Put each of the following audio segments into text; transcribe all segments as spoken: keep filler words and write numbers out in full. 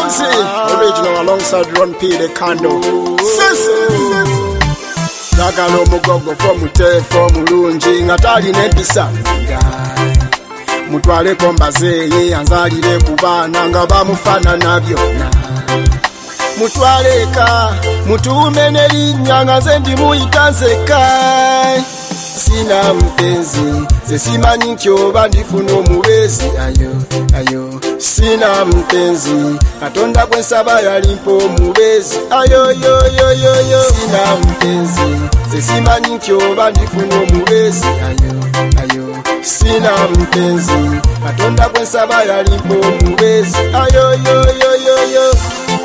Uzi, original alongside Ron P the Kando. Sisi Nagala omugogo fo mutefo mulungi nga talina empisa mutwaleko mbazeeye anzalire ku baana nga bamufaanana byonna mutwaleka mutuume n'erinnya nga nze ndimuyita nzekka sina mpenzi ze simanyi nti oba ndifuna omubeezi ayo ayo sina mpenzi katonda gwe nsaba yalimpa omubeezi ayoyoyoyoyo sina mpenzi ze simanyi nti oba ndifuna omubeezi ayo ayo sina mpenzi katonda gwe nsaba yalimpa omubeezi ayoyoyoyoyo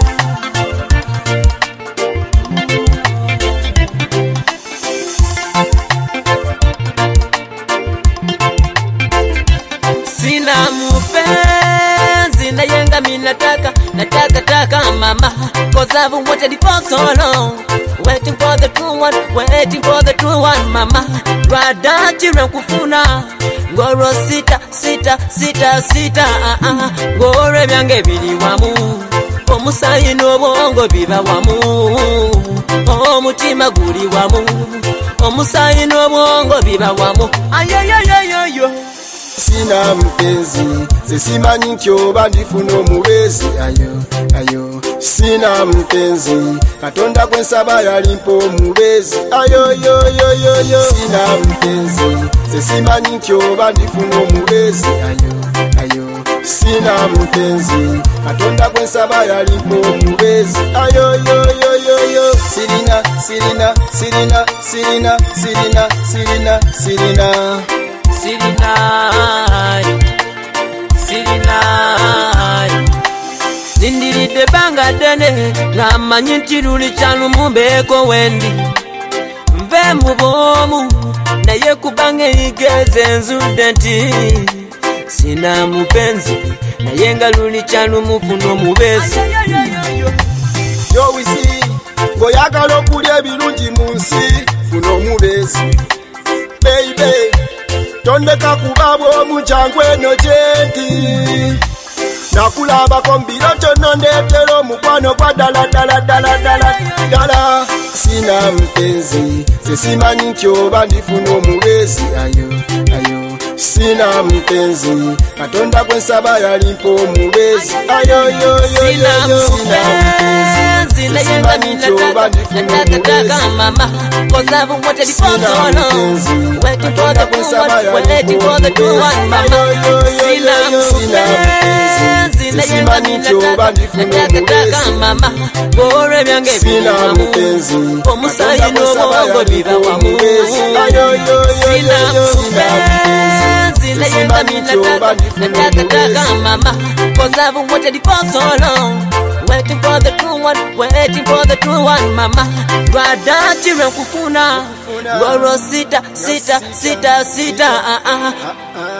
sina mupenzi nayenga mi nataka nataka taka mama cause I've been waiting for so long waiting for the true one waiting for the true one mama rada chira kufuna ngoro sita sita sita sita ah ah ngore byange bili wamu omusayi n'obwongo biba wamu omutima guli wamu omusayi n'obwongo biba wamu ayoyoyoyo sina mpenzi ze simanyi nti oba ndifuna omubeezi ayo ayo sina mpenzi katonda gwe nsaba yalimpa omubeezi ayoyoyoyoyo sina mpenzi ze simanyi nti oba ndifuna omubeezi ayo ayo sina mpenzi katonda gwe nsaba yalimpa omubeezi ayoyoyoyoyo sirina sirina sirina sirina sirina sirina sirina Sirinai, Sirinai Nindiridde banga dene Ngamanyi nti luli kyalo mumbeeko wendi Nve mu bwomu naye kubanga eyigeze nzudde nti sina mupenzi naye nga luli kyalo mufuna omubeezi Yo Wizi ng'oyagala okulya ebirungi mu nsi funa omubeezi baby tondeka kuba bwomu jangu eno gyendi nakulabako mbiroto nondeetera omukwano gwa ddala ddala ddala ddala ddala sina mpenzi ze simanyi nti oba ndifuna omubeezi ayo ayo sina mpenzi katonda gwe nsaba yalimpa omubeezi ayoyoyoyoyo sina mpenzi ze simanyi nti oba ndifuna omubeezi mama cause I've been waiting for so long waiting for the true one waiting for the true one mama sina mpenzi ze simanyi nti oba ndifuna omubeezi mama gore byange sina mpenzi omusayi n'obwongo biba wamu sina mpenzi nayenga mi nataka nataka taka mama cause I've been waiting for so long waiting for the true one waiting for the true one mama rada chira kufuna ngoro sita sita sita sita ah ah